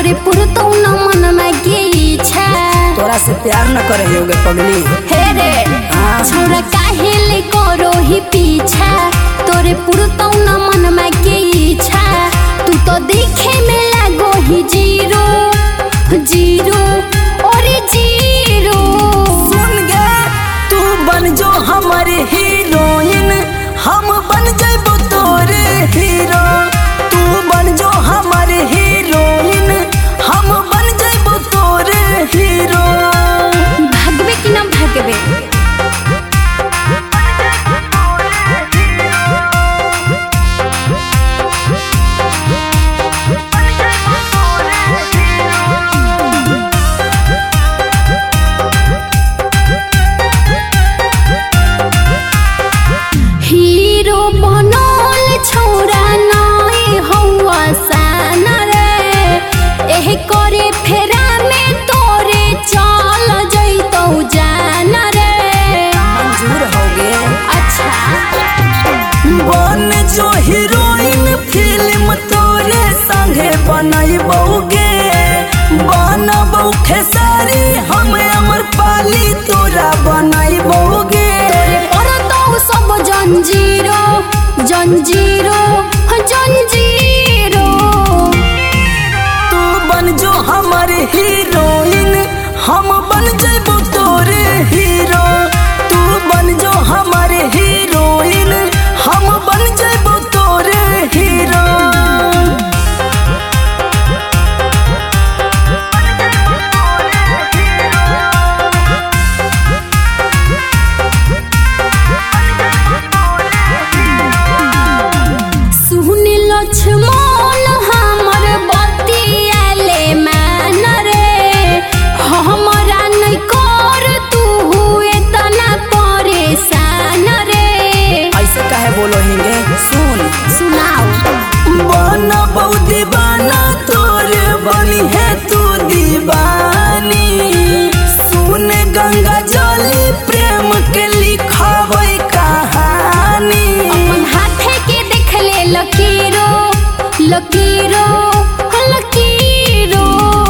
तोरे पुरतो न मन में के इच्छा तोरा से प्यार न करे होगे पगली। हे रे छोरा काहे ले करो ही पीछा तोरे पुरतो न मन में के इच्छा तू तो देखे में लागो ही जीरो जीरो और जीरो। सुन गे तू बन जो हमारे हीरोइन हम बन जाबो तोरे हीरो। तू बन जो हमारे हीरोइन हम बन जाबो तोरे हीरो। भागबे कि ना भागबे हीरो बनल छौरा नई हौवा सान रे एह करे फेरा में तोरे चल जइतौ जान रे। मंजूर होगे। अच्छा बन जो हीरोइन फिल्म तोरे संगे बनैबौगे बनबौ खेसारी हम अमर पाली तोरा बनैबौगे। सब जंजीरो जंजीरो जंजीरो। तू बन जो हमारे हीरोइन हम बन जाबो तोरे हीरो। तू बन जो हमारे हीरोइन हम बन जाबो तोरे हीरो। लक्ष्मण हमर बतियाले मान रे हमरा नहीं कर तू इतना परेशान रे। ऐसे काहे बोलो हिंगे सुन सुनाओ। बनबौ दीवाना तोरे बनी है तू दीवानी। सुन गंगा जली प्रेम के लिखाबै कहानी। अपन हाथे के देख ले लकीरो लकीरो लकीरो।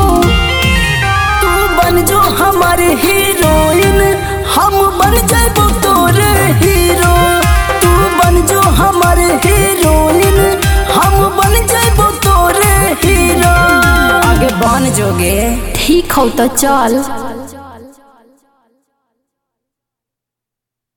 तू बन जो हमारे हीरोइन हम बन जाबो तोरे हीरो। तू बन जो हमारे हीरोइन हम बन जाबो तोरे हीरो। आगे बन जोगे। ठीक हो तो चल।